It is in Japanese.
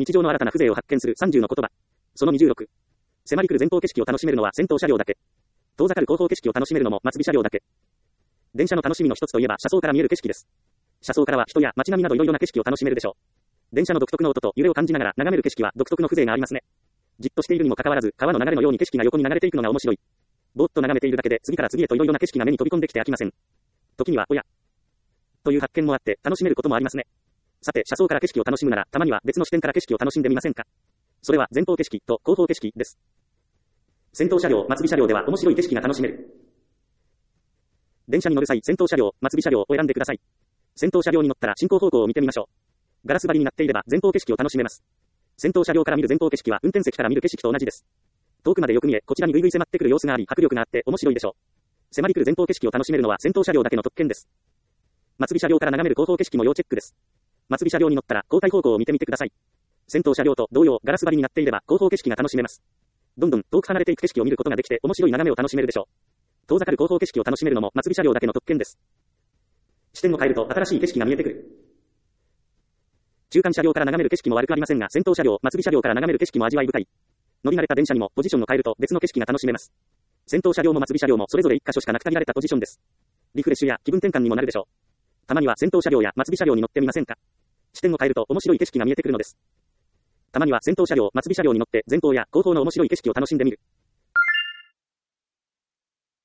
日常の新たな風情を発見する30の言葉。その26。迫り来る前方景色を楽しめるのは先頭車両だけ。遠ざかる後方景色を楽しめるのも末尾車両だけ。電車の楽しみの一つといえば車窓から見える景色です。車窓からは人や街並みなどいろいろな景色を楽しめるでしょう。電車の独特の音と揺れを感じながら眺める景色は独特の風情がありますね。じっとしているにもかかわらず、川の流れのように景色が横に流れていくのが面白い。ぼーっと眺めているだけで次から次へといろいろな景色が目に飛び込んできて飽きません。時には、おやという発見もあって楽しめることもありますね。さて、車窓から景色を楽しむなら、たまには別の視点から景色を楽しんでみませんか。それは前方景色と後方景色です。先頭車両、末尾車両では面白い景色が楽しめる。電車に乗る際、先頭車両、末尾車両を選んでください。先頭車両に乗ったら進行方向を見てみましょう。ガラス張りになっていれば前方景色を楽しめます。先頭車両から見る前方景色は運転席から見る景色と同じです。遠くまでよく見え、こちらにぐいぐい迫ってくる様子があり、迫力があって面白いでしょう。迫り来る前方景色を楽しめるのは先頭車両だけの特権です。末尾車両から眺める後方景色も要チェックです。末尾車両に乗ったら交代方向を見てみてください。先頭車両と同様ガラス張りになっていれば後方景色が楽しめます。どんどん遠く離れていく景色を見ることができて面白い眺めを楽しめるでしょう。遠ざかる後方景色を楽しめるのも末尾車両だけの特権です。視点を変えると新しい景色が見えてくる。中間車両から眺める景色も悪くありませんが、先頭車両、末尾車両から眺める景色も味わい深い。乗り慣れた電車にもポジションを変えると別の景色が楽しめます。先頭車両も末尾車両もそれぞれ1箇所しかなく限られたポジションです。リフレッシュや気分転換にもなるでしょう。たまには先頭車両や末尾車両に乗ってみませんか。視点を変えると面白い景色が見えてくるのです。たまには先頭車両、末尾車両に乗って前方や後方の面白い景色を楽しんでみる。